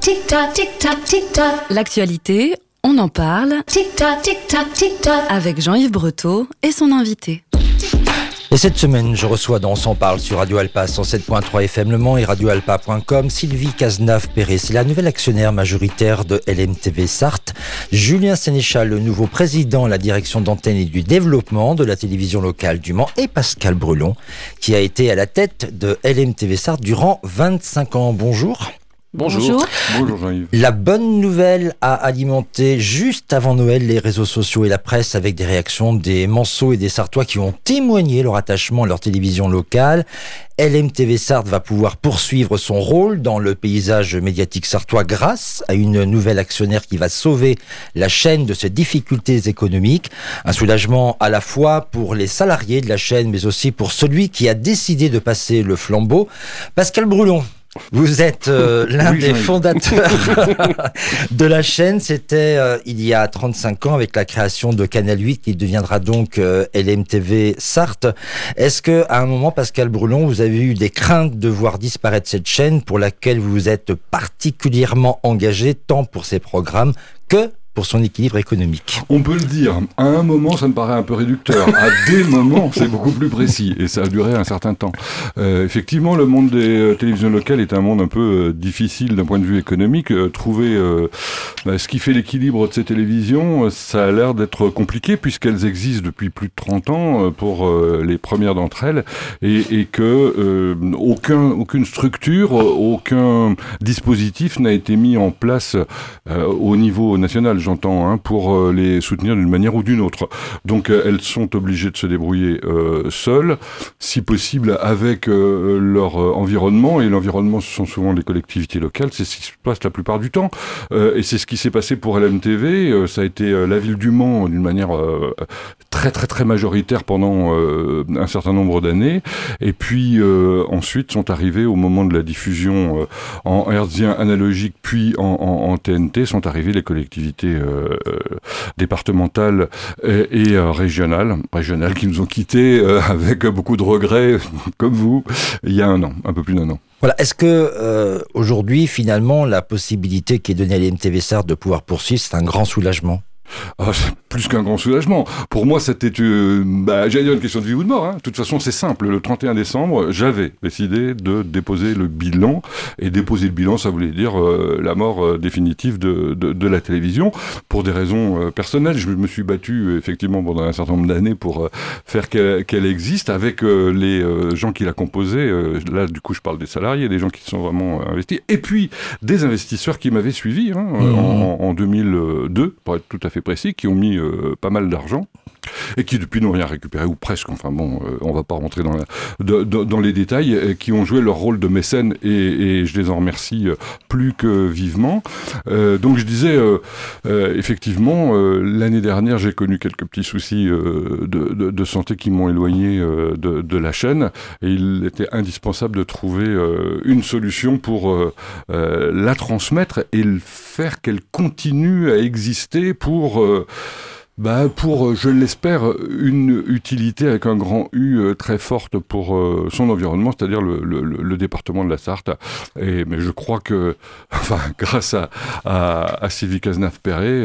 tic-tac, tic-tac, tic-tac. L'actualité, on en parle. Tic-tac, tic-tac, tic-tac. Avec Jean-Yves Breteau et son invité. Et cette semaine, je reçois dans On s'en parle sur Radio Alpa 107.3 FM Le Mans et radioalpa.com Sylvie Cazenave-Perret. C'est la nouvelle actionnaire majoritaire de LMTV Sarthe. Julien Sénéchal, le nouveau président à la direction d'antenne et du développement de la télévision locale du Mans, et Pascal Brulon, qui a été à la tête de LMTV Sarthe durant 25 ans. Bonjour. Bonjour Jean-Yves. La bonne nouvelle a alimenté juste avant Noël les réseaux sociaux et la presse avec des réactions des Manceaux et des Sartois qui ont témoigné leur attachement à leur télévision locale. LMTV Sarthe va pouvoir poursuivre son rôle dans le paysage médiatique sartois grâce à une nouvelle actionnaire qui va sauver la chaîne de ses difficultés économiques. Un soulagement à la fois pour les salariés de la chaîne mais aussi pour celui qui a décidé de passer le flambeau. Pascal Brulon. Vous êtes l'un des fondateurs de la chaîne. C'était il y a 35 ans avec la création de Canal 8 qui deviendra donc LMTV Sarthe. Est-ce que à un moment, Pascal Brulon, vous avez eu des craintes de voir disparaître cette chaîne pour laquelle vous vous êtes particulièrement engagé tant pour ses programmes que pour son équilibre économique? On peut le dire. À un moment, ça me paraît un peu réducteur. À des moments, c'est beaucoup plus précis. Et ça a duré un certain temps. Effectivement, le monde des télévisions locales est un monde un peu difficile d'un point de vue économique. Trouver ce qui fait l'équilibre de ces télévisions, ça a l'air d'être compliqué puisqu'elles existent depuis plus de 30 ans pour les premières d'entre elles. Et que aucune structure, aucun dispositif n'a été mis en place au niveau national. J'entends, pour les soutenir d'une manière ou d'une autre. Donc elles sont obligées de se débrouiller seules, si possible avec leur environnement, et l'environnement ce sont souvent les collectivités locales, c'est ce qui se passe la plupart du temps, et c'est ce qui s'est passé pour LMTV, ça a été la ville du Mans d'une manière très très très majoritaire pendant un certain nombre d'années, et puis ensuite sont arrivés au moment de la diffusion en hertzien analogique puis en TNT, sont arrivées les collectivités départementales et régionales qui nous ont quittés avec beaucoup de regrets, comme vous, il y a un peu plus d'1 an. Voilà. Est-ce que aujourd'hui, finalement, la possibilité qui est donnée à l'MTV Sarthe de pouvoir poursuivre, c'est un grand soulagement? C'est plus qu'un grand soulagement. Pour moi, c'était j'allais dire une question de vie ou de mort. De toute façon, c'est simple. Le 31 décembre, j'avais décidé de déposer le bilan. Et déposer le bilan, ça voulait dire la mort définitive de la télévision. Pour des raisons personnelles, je me suis battu effectivement pendant un certain nombre d'années pour faire qu'elle existe avec les gens qui la composaient. Là, du coup, je parle des salariés, des gens qui sont vraiment investis. Et puis, des investisseurs qui m'avaient suivi en 2002, pour être tout à fait précis, qui ont mis pas mal d'argent et qui depuis n'ont rien récupéré, ou presque, on va pas rentrer dans les détails, qui ont joué leur rôle de mécène, et je les en remercie plus que vivement. Donc je disais, effectivement, l'année dernière, j'ai connu quelques petits soucis de santé qui m'ont éloigné de la chaîne, et il était indispensable de trouver une solution pour la transmettre et faire qu'elle continue à exister pour, je l'espère, une utilité avec un grand U très forte pour son environnement, c'est-à-dire le département de la Sarthe. Mais je crois que, grâce à Sylvie Cazenave-Perret,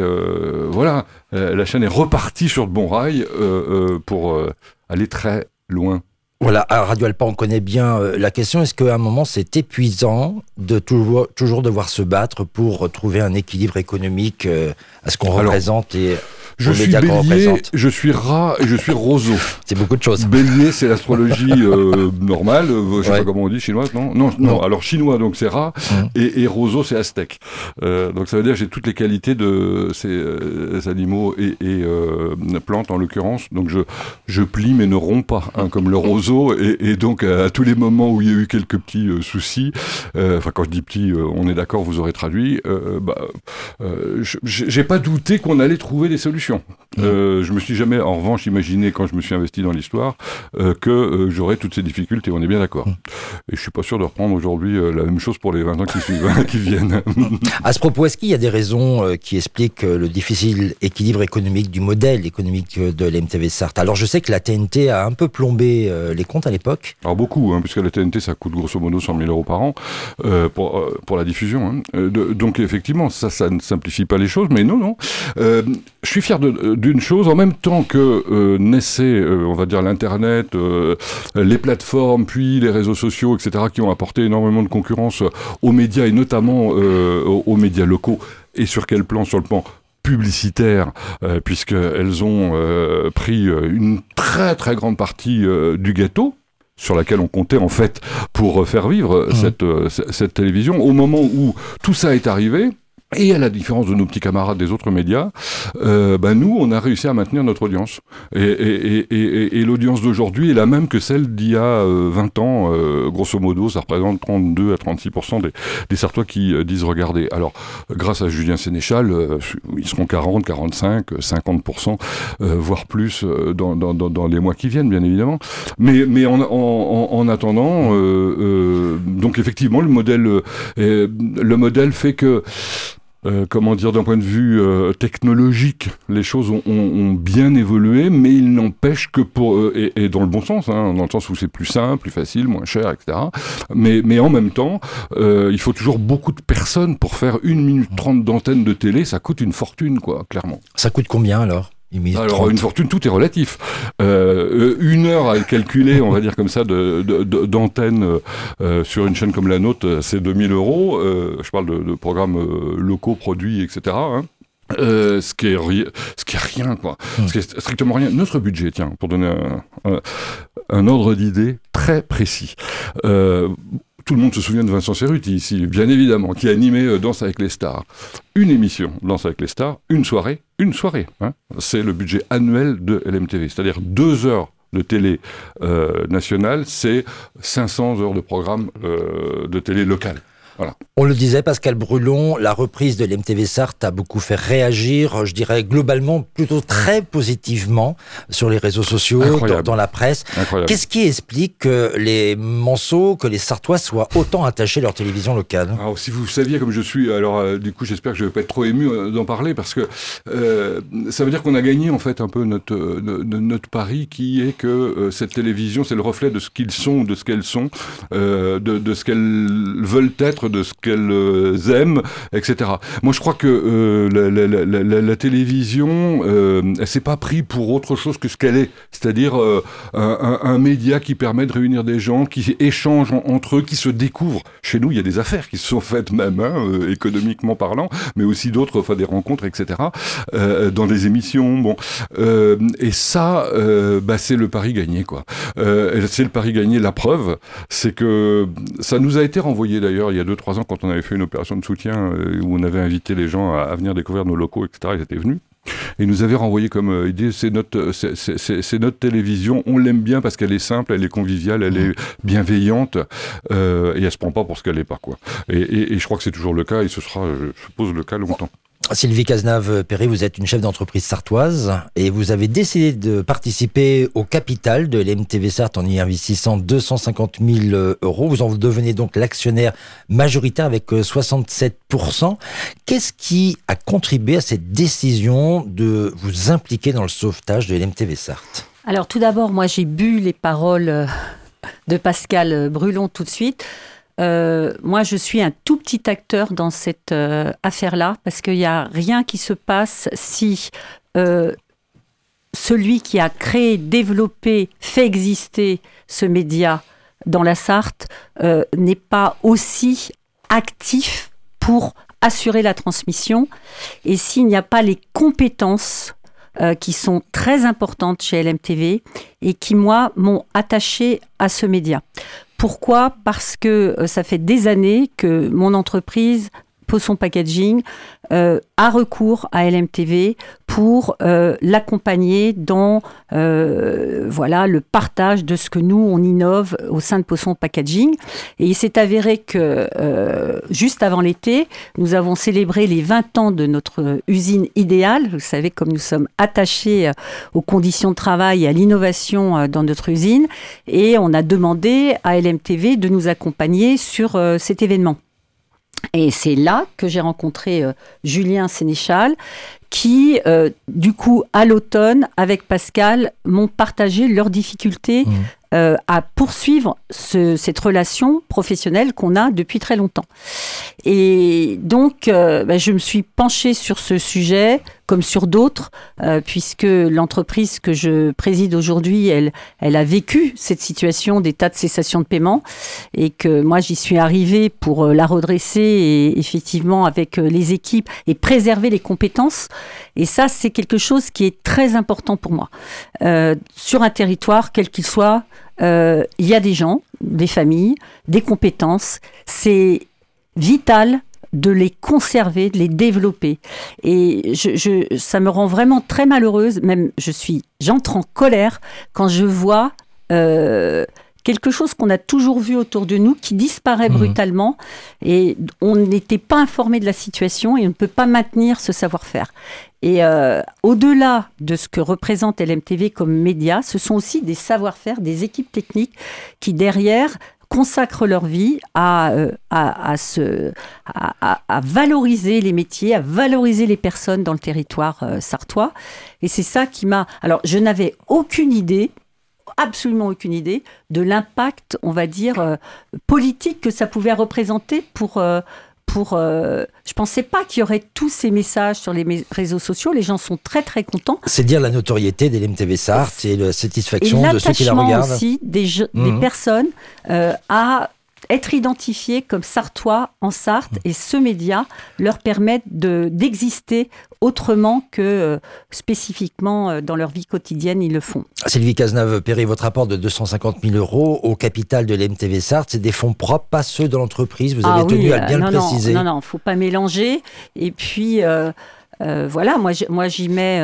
la chaîne est repartie sur de bons rails pour aller très loin. Voilà, à Radio Alpa, on connaît bien la question. Est-ce qu'à un moment, c'est épuisant de toujours devoir se battre pour trouver un équilibre économique à ce qu'on représente et je suis Bélier, je suis Rat et je suis Roseau. C'est beaucoup de choses. Bélier, c'est l'astrologie normale, je sais pas comment on dit, chinoise, non. Alors chinois, donc c'est Rat, et Roseau, c'est Aztèque. Donc ça veut dire que j'ai toutes les qualités de ces animaux et plantes en l'occurrence. Donc je plie mais ne romps pas, comme le roseau. Et donc à tous les moments où il y a eu quelques petits soucis, quand je dis petits, on est d'accord, vous aurez traduit. J'ai pas douté qu'on allait trouver des solutions. Je me suis jamais, en revanche, imaginé quand je me suis investi dans l'histoire que j'aurais toutes ces difficultés. On est bien d'accord. Et je suis pas sûr de reprendre aujourd'hui la même chose pour les 20 ans qui suivent, qui viennent. À ce propos, est-ce qu'il y a des raisons qui expliquent le difficile équilibre économique du modèle économique de l'MTV Sarthe? Alors je sais que la TNT a un peu plombé les comptes à l'époque. Alors beaucoup, puisque la TNT ça coûte grosso modo 100 000 euros par an pour la diffusion. Donc effectivement, ça ne simplifie pas les choses, mais non. Je suis fier d'une chose, en même temps que naissait, on va dire, l'Internet, les plateformes, puis les réseaux sociaux, etc., qui ont apporté énormément de concurrence aux médias, et notamment aux médias locaux. Et sur quel plan? Sur le plan publicitaire, puisqu'elles ont pris une très très grande partie du gâteau, sur laquelle on comptait en fait pour faire vivre cette télévision. Au moment où tout ça est arrivé, et à la différence de nos petits camarades des autres médias, nous, on a réussi à maintenir notre audience. Et l'audience d'aujourd'hui est la même que celle d'il y a 20 ans. Grosso modo, ça représente 32 à 36% des Sartois qui disent regarder. Alors, grâce à Julien Sénéchal, ils seront 40, 45, 50%, voire plus dans les mois qui viennent, bien évidemment. Mais en attendant, donc effectivement, le modèle fait que d'un point de vue technologique, les choses ont bien évolué, mais il n'empêche que et dans le bon sens, dans le sens où c'est plus simple, plus facile, moins cher, etc. Mais en même temps, il faut toujours beaucoup de personnes pour faire 1 minute 30 d'antenne de télé, ça coûte une fortune, quoi, clairement. Ça coûte combien alors? Alors, une fortune, tout est relatif. 1 heure à calculer, on va dire comme ça, d'antenne sur une chaîne comme la nôtre, c'est 2 000 euros. Je parle de programmes locaux, produits, etc. Ce qui est rien, quoi. Ce qui est strictement rien. Notre budget, tiens, pour donner un ordre d'idée très précis. Tout le monde se souvient de Vincent Cerruti ici, bien évidemment, qui a animé Danse avec les stars. Une émission, Danse avec les stars, une soirée. C'est le budget annuel de LMTV. C'est-à-dire 2 heures de télé nationale, c'est 500 heures de programme de télé locale. Voilà. On le disait, Pascal Brulon, la reprise de l'MTV Sarthe a beaucoup fait réagir, je dirais globalement plutôt très positivement sur les réseaux sociaux, dans la presse. Incroyable. Qu'est-ce qui explique que les Manceaux, que les Sartois soient autant attachés à leur télévision locale? Alors, si vous saviez comme je suis, alors du coup j'espère que je ne vais pas être trop ému d'en parler, parce que ça veut dire qu'on a gagné en fait un peu notre pari, qui est que cette télévision, c'est le reflet de ce qu'ils sont, de ce qu'elles sont, de ce qu'elles veulent être, de ce qu'elles aiment, etc. Moi, je crois que la télévision, elle s'est pas pris pour autre chose que ce qu'elle est, c'est-à-dire un média qui permet de réunir des gens, qui échangent entre eux, qui se découvrent. Chez nous, il y a des affaires qui se sont faites même, économiquement parlant, mais aussi d'autres, enfin des rencontres, etc. Dans des émissions, bon. Et ça, c'est le pari gagné, quoi. C'est le pari gagné. La preuve, c'est que ça nous a été renvoyé d'ailleurs il y a 2-3 ans, quand on avait fait une opération de soutien où on avait invité les gens à venir découvrir nos locaux, etc. Ils étaient venus. Et ils nous avaient renvoyé comme idée, c'est notre télévision, on l'aime bien parce qu'elle est simple, elle est conviviale, elle est bienveillante, et elle se prend pas pour ce qu'elle est pas, quoi. Et je crois que c'est toujours le cas, et ce sera, je suppose, le cas longtemps. Sylvie Cazenave-Perry, vous êtes une chef d'entreprise sartoise et vous avez décidé de participer au capital de l'MTV Sarthe en y investissant 250 000 euros. Vous en devenez donc l'actionnaire majoritaire avec 67%. Qu'est-ce qui a contribué à cette décision de vous impliquer dans le sauvetage de l'MTV Sarthe? Alors tout d'abord, moi j'ai bu les paroles de Pascal Brulon tout de suite. Moi, je suis un tout petit acteur dans cette affaire-là, parce qu'il n'y a rien qui se passe si celui qui a créé, développé, fait exister ce média dans la Sarthe n'est pas aussi actif pour assurer la transmission, et s'il n'y a pas les compétences qui sont très importantes chez LMTV et qui, moi, m'ont attaché à ce média. Pourquoi ? Parce que ça fait des années que mon entreprise, Poisson Packaging, a recours à LMTV pour l'accompagner dans le partage de ce que nous, on innove au sein de Poisson Packaging. Et il s'est avéré que juste avant l'été, nous avons célébré les 20 ans de notre usine idéale. Vous savez, comme nous sommes attachés aux conditions de travail et à l'innovation dans notre usine. Et on a demandé à LMTV de nous accompagner sur cet événement. Et c'est là que j'ai rencontré Julien Sénéchal, qui, du coup, à l'automne, avec Pascal, m'ont partagé leurs difficultés à poursuivre cette relation professionnelle qu'on a depuis très longtemps. Et donc, je me suis penchée sur ce sujet, comme sur d'autres, puisque l'entreprise que je préside aujourd'hui, elle a vécu cette situation d'état de cessation de paiement, et que moi, j'y suis arrivée pour la redresser, et effectivement, avec les équipes, et préserver les compétences. Et ça, c'est quelque chose qui est très important pour moi. Sur un territoire, quel qu'il soit, il y a des gens, des familles, des compétences. C'est vital de les conserver, de les développer. Et ça me rend vraiment très malheureuse, même j'entre en colère quand je vois quelque chose qu'on a toujours vu autour de nous qui disparaît brutalement, et on n'était pas informé de la situation et on ne peut pas maintenir ce savoir-faire. Et au-delà de ce que représente LMTV comme média, ce sont aussi des savoir-faire, des équipes techniques qui derrière consacrent leur vie à valoriser les métiers, à valoriser les personnes dans le territoire sarthois. Et c'est ça qui m'a... Alors, je n'avais absolument aucune idée de l'impact, on va dire, politique que ça pouvait représenter pour je pensais pas qu'il y aurait tous ces messages sur les réseaux sociaux. Les gens sont très très contents. C'est dire la notoriété d'LMTV Sarthe et la satisfaction de ceux qui la regardent. Et l'attachement aussi des personnes à être identifiés comme sarthois en Sarthe, et ce média leur permet d'exister autrement que spécifiquement dans leur vie quotidienne, ils le font. Sylvie Cazenave-Perret, votre apport de 250 000 € au capital de l'MTV Sarthe, c'est des fonds propres, pas ceux de l'entreprise. Vous avez tenu à bien le préciser. Non, faut pas mélanger. Et puis... moi j'y mets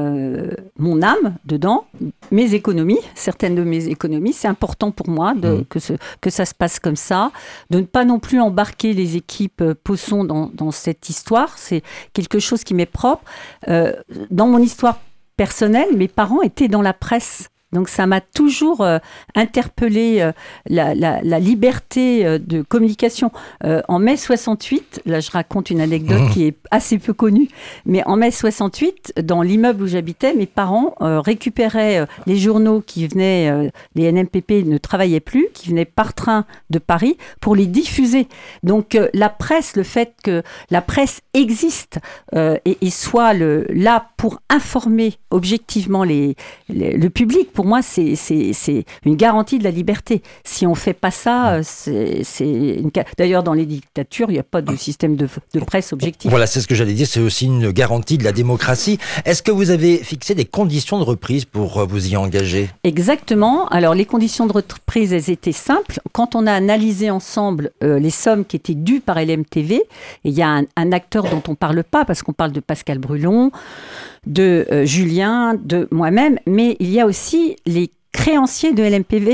mon âme dedans, mes économies, certaines de mes économies. C'est important pour moi que ça se passe comme ça, de ne pas non plus embarquer les équipes Poisson dans cette histoire. C'est quelque chose qui m'est propre. Dans mon histoire personnelle, mes parents étaient dans la presse. Donc ça m'a toujours interpellé la liberté de communication. En mai 68, là je raconte une anecdote qui est assez peu connue, mais en mai 68, dans l'immeuble où j'habitais, mes parents récupéraient les journaux qui venaient, les NMPP ne travaillaient plus, qui venaient par train de Paris pour les diffuser. Donc la presse, le fait que la presse existe et soit là pour informer objectivement le public, pour moi, c'est une garantie de la liberté. Si on ne fait pas ça, d'ailleurs, dans les dictatures, il n'y a pas de système de presse objectif. Voilà, c'est ce que j'allais dire, c'est aussi une garantie de la démocratie. Est-ce que vous avez fixé des conditions de reprise pour vous y engager ? Exactement. Alors, les conditions de reprise, elles étaient simples. Quand on a analysé ensemble les sommes qui étaient dues par LMTV, et il y a un acteur dont on ne parle pas, parce qu'on parle de Pascal Brulon, de Julien, de moi-même, mais il y a aussi les créanciers de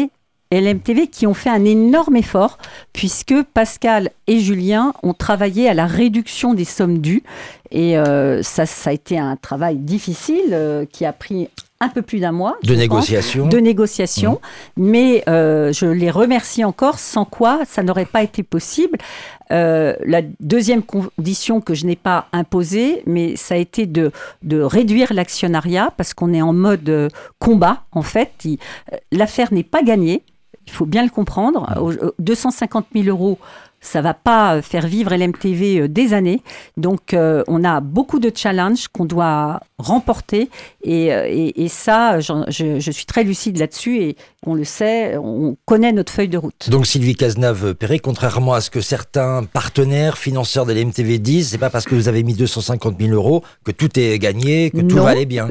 LMTV qui ont fait un énorme effort, puisque Pascal et Julien ont travaillé à la réduction des sommes dues, et ça a été un travail difficile qui a pris un peu plus d'un mois. De négociation. Mais je les remercie encore, sans quoi ça n'aurait pas été possible. La deuxième condition que je n'ai pas imposée, mais ça a été de réduire l'actionnariat, parce qu'on est en mode combat, en fait. L'affaire n'est pas gagnée, il faut bien le comprendre. 250 000 €, ça ne va pas faire vivre LMTV des années. Donc, on a beaucoup de challenges qu'on doit remporter. Et ça, je suis très lucide là-dessus. Et on le sait, on connaît notre feuille de route. Donc, Sylvie Cazenave-Perret, contrairement à ce que certains partenaires financeurs de LMTV disent, ce n'est pas parce que vous avez mis 250 000 € que tout est gagné, que tout va aller bien.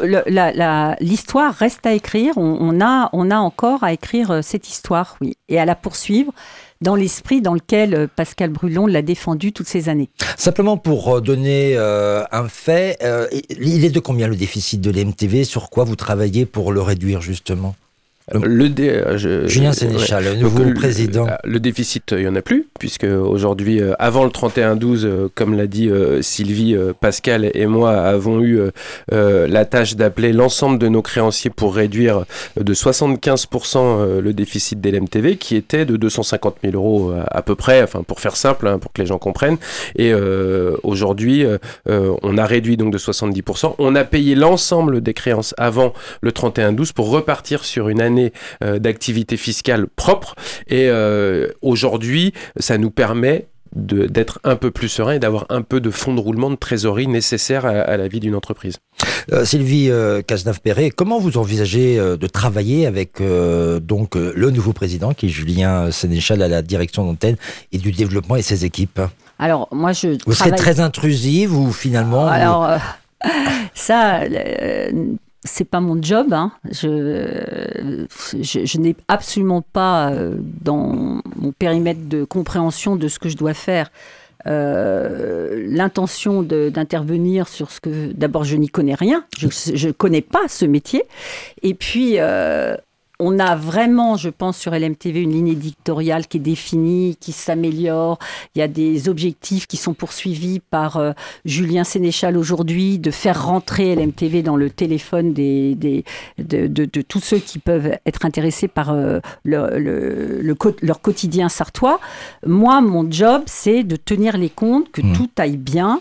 L'histoire reste à écrire. On a encore à écrire cette histoire, oui, et à la poursuivre. dans l'esprit dans lequel Pascal Brulon l'a défendu toutes ces années. Simplement pour donner un fait, il est de combien le déficit de l'EMTV? Sur quoi vous travaillez pour le réduire justement? Julien Sénéchal, le nouveau président. Le déficit, il n'y en a plus, puisque aujourd'hui, avant le 31-12, comme l'a dit Sylvie, Pascal et moi avons eu la tâche d'appeler l'ensemble de nos créanciers pour réduire de 75% le déficit de l'EMTV, qui était de 250 000 euros à peu près, enfin pour faire simple, pour que les gens comprennent. Et aujourd'hui, on a réduit donc de 70%. On a payé l'ensemble des créances avant le 31-12 pour repartir sur une année d'activité fiscale propre et aujourd'hui ça nous permet d'être un peu plus serein et d'avoir un peu de fonds de roulement de trésorerie nécessaire à la vie d'une entreprise. Sylvie Cazenave-Perret, comment vous envisagez de travailler avec donc le nouveau président qui est Julien Sénéchal à la direction d'antenne et du développement et ses équipes? Alors moi vous serez très intrusive ou finalement c'est pas mon job, hein. Je n'ai absolument pas dans mon périmètre de compréhension de ce que je dois faire l'intention d'intervenir sur ce que... D'abord, je n'y connais rien, je connais pas ce métier. Et puis... on a vraiment, je pense, sur LMTV, une ligne éditoriale qui est définie, qui s'améliore. Il y a des objectifs qui sont poursuivis par Julien Sénéchal aujourd'hui, de faire rentrer LMTV dans le téléphone de tous ceux qui peuvent être intéressés par leur quotidien sartois. Moi, mon job, c'est de tenir les comptes, que tout aille bien,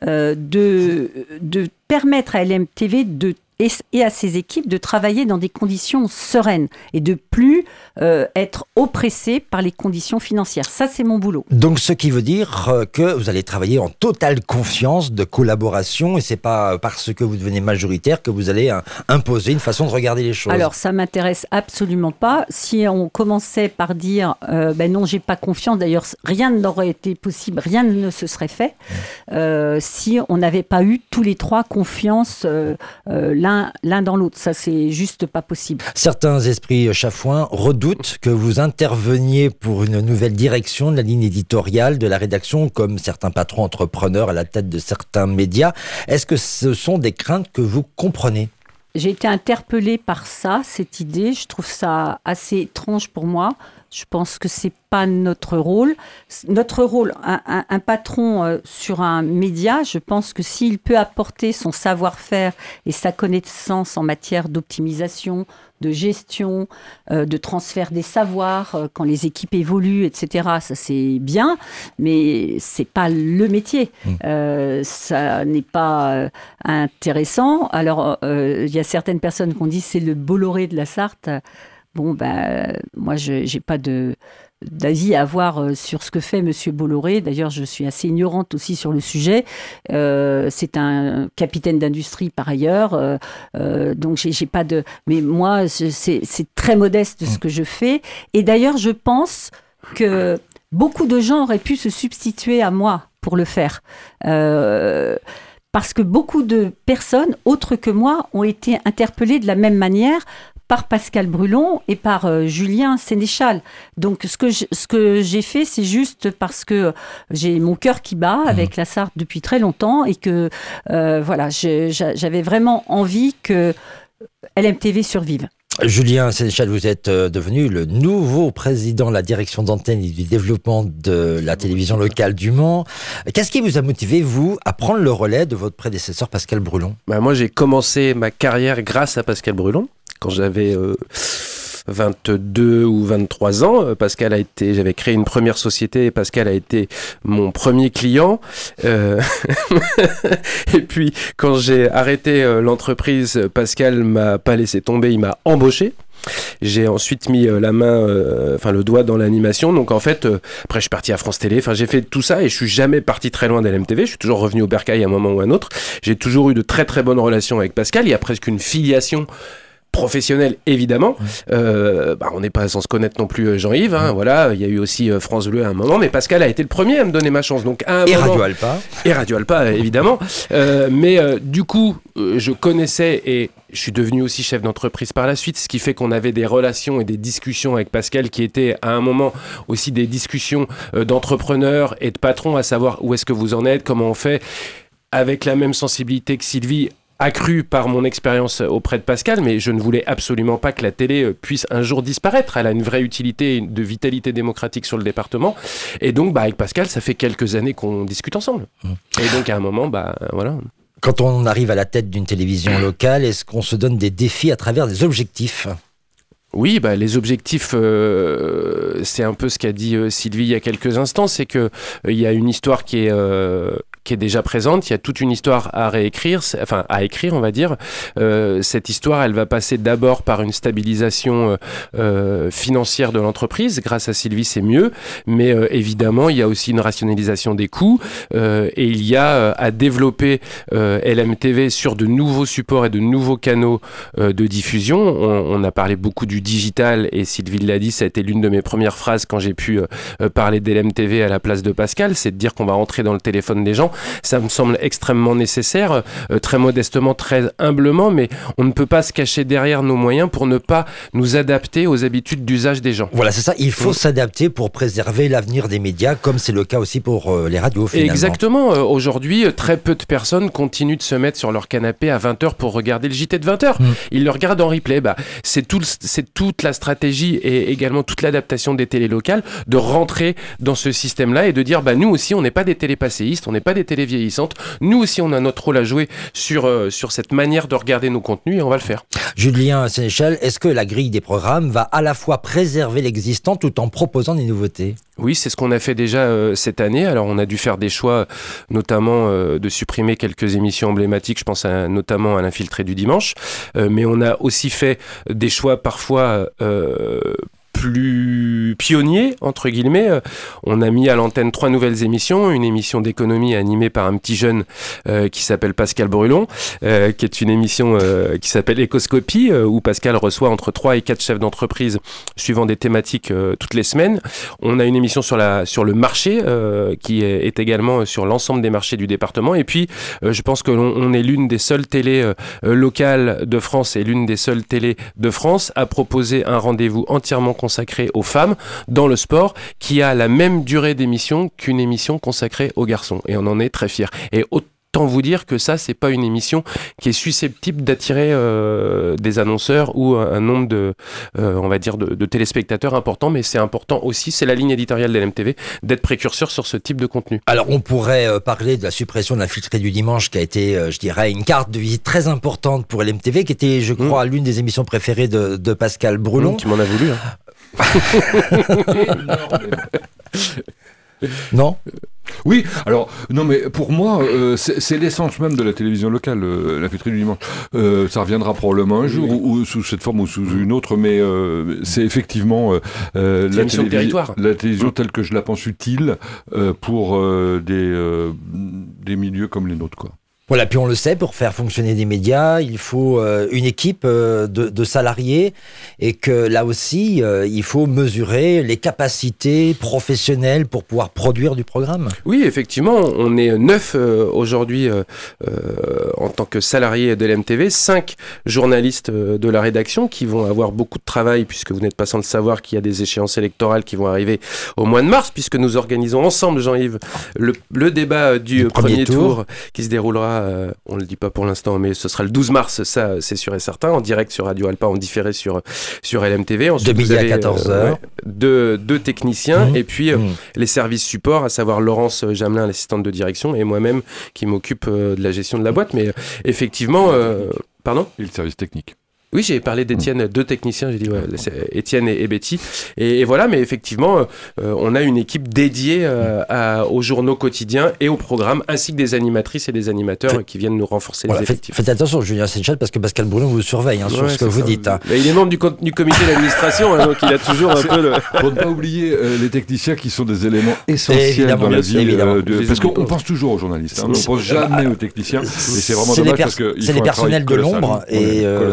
de permettre à LMTV et à ses équipes de travailler dans des conditions sereines et de plus être oppressés par les conditions financières. Ça, c'est mon boulot. Donc, ce qui veut dire que vous allez travailler en totale confiance, de collaboration, et c'est pas parce que vous devenez majoritaire que vous allez imposer une façon de regarder les choses. Alors, ça m'intéresse absolument pas. Si on commençait par dire non, j'ai pas confiance, d'ailleurs, rien n'aurait été possible, rien ne se serait fait si on n'avait pas eu tous les trois confiance l'un dans l'autre. Ça, c'est juste pas possible. Certains esprits chafouins redoutent que vous interveniez pour une nouvelle direction de la ligne éditoriale de la rédaction, comme certains patrons entrepreneurs à la tête de certains médias. Est-ce que ce sont des craintes que vous comprenez ? J'ai été interpellée par ça, cette idée. Je trouve ça assez étrange pour moi. Je pense que c'est pas notre rôle. Notre rôle, un patron sur un média, je pense que s'il peut apporter son savoir-faire et sa connaissance en matière d'optimisation, de gestion, de transfert des savoirs, quand les équipes évoluent, etc., ça c'est bien, mais c'est pas le métier. Ça n'est pas intéressant. Alors, il y a certaines personnes qui ont dit c'est le Bolloré de la Sarthe. Bon, moi, je n'ai pas d'avis à avoir sur ce que fait Monsieur Bolloré. D'ailleurs, je suis assez ignorante aussi sur le sujet. C'est un capitaine d'industrie par ailleurs. Donc, j'ai pas de... Mais moi, c'est très modeste ce que je fais. Et d'ailleurs, je pense que beaucoup de gens auraient pu se substituer à moi pour le faire. Parce que beaucoup de personnes, autres que moi, ont été interpellées de la même manière par Pascal Brulon et par Julien Sénéchal. Donc, ce que j'ai fait, c'est juste parce que j'ai mon cœur qui bat avec la Sarthe depuis très longtemps et que, j'avais vraiment envie que LMTV survive. Julien Sénéchal, vous êtes devenu le nouveau président de la direction d'antenne et du développement de la télévision locale du Mans. Qu'est-ce qui vous a motivé, vous, à prendre le relais de votre prédécesseur Pascal Brulon ? Moi, j'ai commencé ma carrière grâce à Pascal Brulon. Quand j'avais 22 ou 23 ans, j'avais créé une première société et Pascal a été mon premier client. Et puis, quand j'ai arrêté l'entreprise, Pascal m'a pas laissé tomber, il m'a embauché. J'ai ensuite mis le doigt dans l'animation. Donc en fait, après je suis parti à France Télé. J'ai fait tout ça et je suis jamais parti très loin d'LMTV. Je suis toujours revenu au Bercail à un moment ou à un autre. J'ai toujours eu de très très bonnes relations avec Pascal. Il y a presque une filiation professionnel, évidemment. On n'est pas sans se connaître non plus, Jean-Yves. Voilà, il y a eu aussi France Bleu à un moment, mais Pascal a été le premier à me donner ma chance. Donc, à un moment, Radio Alpa. Et Radio Alpa, évidemment. Du coup, je connaissais et je suis devenu aussi chef d'entreprise par la suite, ce qui fait qu'on avait des relations et des discussions avec Pascal qui étaient à un moment aussi des discussions d'entrepreneurs et de patrons, à savoir où est-ce que vous en êtes, comment on fait, avec la même sensibilité que Sylvie, accrue par mon expérience auprès de Pascal, mais je ne voulais absolument pas que la télé puisse un jour disparaître. Elle a une vraie utilité de vitalité démocratique sur le département. Et donc, avec Pascal, ça fait quelques années qu'on discute ensemble. Et donc, à un moment, voilà. Quand on arrive à la tête d'une télévision locale, est-ce qu'on se donne des défis à travers des objectifs ? Oui, les objectifs, c'est un peu ce qu'a dit Sylvie il y a quelques instants, c'est que il y a une histoire qui est déjà présente, il y a toute une histoire à réécrire, à écrire, on va dire. Cette histoire, elle va passer d'abord par une stabilisation financière de l'entreprise. Grâce à Sylvie, c'est mieux, mais évidemment, il y a aussi une rationalisation des coûts et il y a à développer LMTV sur de nouveaux supports et de nouveaux canaux de diffusion. On a parlé beaucoup du digital et Sylvie l'a dit, ça a été l'une de mes premières phrases quand j'ai pu parler d'LMTV à la place de Pascal, c'est de dire qu'on va rentrer dans le téléphone des gens. Ça me semble extrêmement nécessaire, très modestement, très humblement, mais on ne peut pas se cacher derrière nos moyens pour ne pas nous adapter aux habitudes d'usage des gens. Voilà, c'est ça, il faut s'adapter pour préserver l'avenir des médias, comme c'est le cas aussi pour les radios finalement. Exactement, aujourd'hui, très peu de personnes continuent de se mettre sur leur canapé à 20h pour regarder le JT de 20h. Ils le regardent en replay. C'est toute la stratégie et également toute l'adaptation des télés locales de rentrer dans ce système-là et de dire nous aussi, on n'est pas des télépasséistes, on n'est pas des télé vieillissantes. Nous aussi, on a notre rôle à jouer sur cette manière de regarder nos contenus et on va le faire. Julien Sénéchal, est-ce que la grille des programmes va à la fois préserver l'existant tout en proposant des nouveautés ? Oui, c'est ce qu'on a fait déjà cette année. Alors, on a dû faire des choix, notamment de supprimer quelques émissions emblématiques. Je pense notamment à l'Infiltré du dimanche. Mais on a aussi fait des choix parfois plus pionnier, entre guillemets. On a mis à l'antenne 3 nouvelles émissions, une émission d'économie animée par un petit jeune qui s'appelle Pascal Brulon, qui est une émission qui s'appelle Écoscopie, où Pascal reçoit entre 3 et 4 chefs d'entreprise suivant des thématiques toutes les semaines. On a une émission sur le marché, qui est également sur l'ensemble des marchés du département. Et puis, je pense que l'on est l'une des seules télés locales de France et l'une des seules télés de France à proposer un rendez-vous entièrement consacré aux femmes dans le sport, qui a la même durée d'émission qu'une émission consacrée aux garçons. Et on en est très fiers. Et autant vous dire que ça, c'est pas une émission qui est susceptible d'attirer des annonceurs ou un nombre de téléspectateurs importants, mais c'est important aussi, c'est la ligne éditoriale de LMTV, d'être précurseur sur ce type de contenu. Alors, on pourrait parler de la suppression de l'Infiltré du dimanche, qui a été, je dirais, une carte de visite très importante pour LMTV, qui était, je crois, l'une des émissions préférées de Pascal Brulon. Qui m'en a voulu, Non ? Oui, alors, non mais pour moi, c'est l'essence même de la télévision locale, l'Infiltré du dimanche. Ça reviendra probablement un jour, ou sous cette forme ou sous une autre, mais c'est effectivement la télévision telle que je la pense utile pour des milieux comme les nôtres, quoi. Voilà, puis on le sait, pour faire fonctionner des médias, il faut une équipe de salariés et que là aussi, il faut mesurer les capacités professionnelles pour pouvoir produire du programme. Oui, effectivement, on est 9 aujourd'hui en tant que salariés de l'MTV, 5 journalistes de la rédaction qui vont avoir beaucoup de travail, puisque vous n'êtes pas sans le savoir qu'il y a des échéances électorales qui vont arriver au mois de mars, puisque nous organisons ensemble, Jean-Yves, le débat du premier tour qui se déroulera, on ne le dit pas pour l'instant, mais ce sera le 12 mars, ça c'est sûr et certain, en direct sur Radio Alpa, en différé sur LMTV. Ensuite, de midi à 14h. Deux techniciens, et puis les services support, à savoir Laurence Jamelin, l'assistante de direction, et moi-même qui m'occupe de la gestion de la boîte. Mais effectivement... Pardon ? Et le service technique. Oui, j'ai parlé d'Étienne, 2 techniciens, j'ai dit c'est Étienne et Betty. Et voilà, mais effectivement, on a une équipe dédiée aux journaux quotidiens et aux programmes, ainsi que des animatrices et des animateurs qui viennent nous renforcer les effectifs. Faites attention, Julien Sénéchal, parce que Pascal Brulon vous surveille sur ce que vous dites. Il est membre du comité d'administration, donc il a toujours un peu le... Pour ne pas oublier les techniciens qui sont des éléments essentiels dans la vie. Parce qu'on pense toujours aux journalistes, on ne pense jamais aux techniciens. Et c'est vraiment dommage parce que c'est les personnels de l'ombre.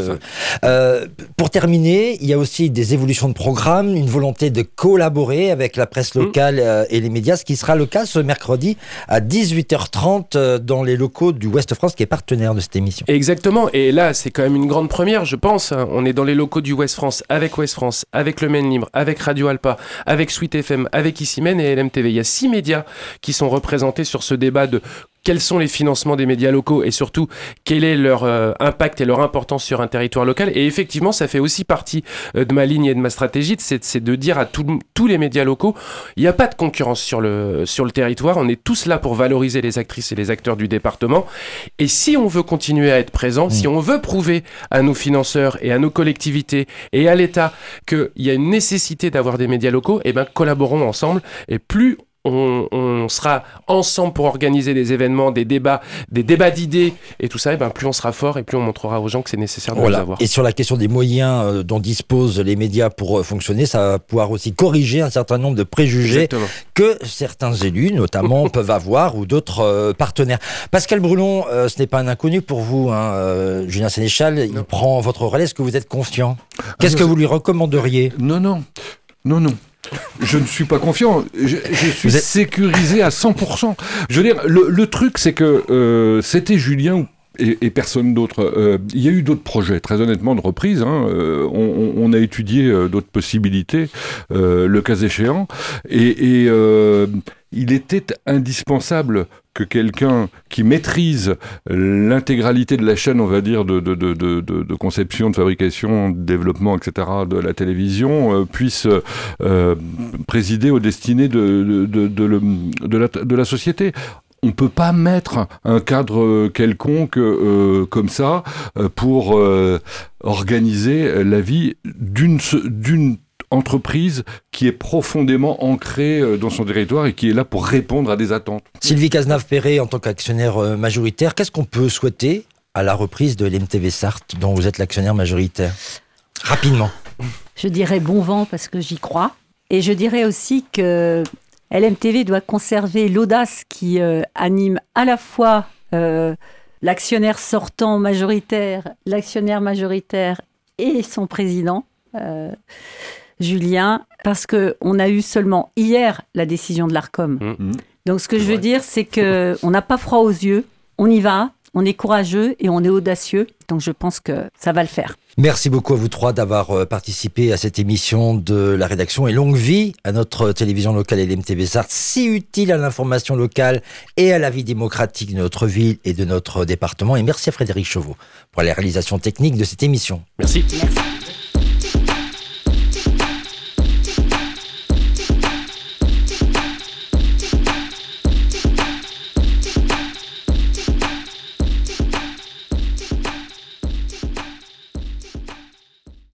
Pour terminer, il y a aussi des évolutions de programme, une volonté de collaborer avec la presse locale et les médias, ce qui sera le cas ce mercredi à 18h30 dans les locaux du Ouest France, qui est partenaire de cette émission. Exactement, et là c'est quand même une grande première, je pense. On est dans les locaux du Ouest France, avec le Maine Libre, avec Radio Alpa, avec Sweet FM, avec Ici Maine et LMTV. Il y a 6 médias qui sont représentés sur ce débat de quels sont les financements des médias locaux et surtout quel est leur impact et leur importance sur un territoire local. Et effectivement, ça fait aussi partie de ma ligne et de ma stratégie, c'est de dire à tous les médias locaux, il n'y a pas de concurrence sur le territoire, on est tous là pour valoriser les actrices et les acteurs du département. Et si on veut continuer à être présent, si on veut prouver à nos financeurs et à nos collectivités et à l'État qu'il y a une nécessité d'avoir des médias locaux, eh ben collaborons ensemble, et plus on sera ensemble pour organiser des événements, des débats d'idées et tout ça, et ben plus on sera fort et plus on montrera aux gens que c'est nécessaire de les avoir. Et sur la question des moyens dont disposent les médias pour fonctionner, ça va pouvoir aussi corriger un certain nombre de préjugés Exactement. que certains élus, notamment, peuvent avoir, ou d'autres partenaires. Pascal Brulon, ce n'est pas un inconnu pour vous, Julien Sénéchal, il prend votre relais. Est-ce que vous êtes confiant ? Qu'est-ce que vous lui recommanderiez ? Non. Je ne suis pas confiant. Je suis sécurisé à 100%. Je veux dire, le truc, c'est que c'était Julien et personne d'autre. Il y a eu d'autres projets, très honnêtement, de reprise. On a étudié d'autres possibilités, le cas échéant. Et il était indispensable que quelqu'un qui maîtrise l'intégralité de la chaîne, on va dire, de conception, de fabrication, de développement, etc., de la télévision, puisse présider aux destinées de la société. On ne peut pas mettre un cadre quelconque comme ça pour organiser la vie d'une entreprise qui est profondément ancrée dans son territoire et qui est là pour répondre à des attentes. Sylvie Cazenave-Perret, en tant qu'actionnaire majoritaire, qu'est-ce qu'on peut souhaiter à la reprise de l'MTV Sarthe, dont vous êtes l'actionnaire majoritaire ? Rapidement. Je dirais bon vent parce que j'y crois. Et je dirais aussi que LMTV doit conserver l'audace qui anime à la fois l'actionnaire sortant majoritaire, l'actionnaire majoritaire et son président, Julien, parce qu'on a eu seulement hier la décision de l'Arcom. Donc ce que je veux dire, c'est qu'on n'a pas froid aux yeux, on y va, on est courageux et on est audacieux. Donc je pense que ça va le faire. Merci beaucoup à vous trois d'avoir participé à cette émission de la rédaction, et longue vie à notre télévision locale LMTV Sarthe, si utile à l'information locale et à la vie démocratique de notre ville et de notre département. Et merci à Frédéric Chauveau pour la réalisation technique de cette émission. Merci.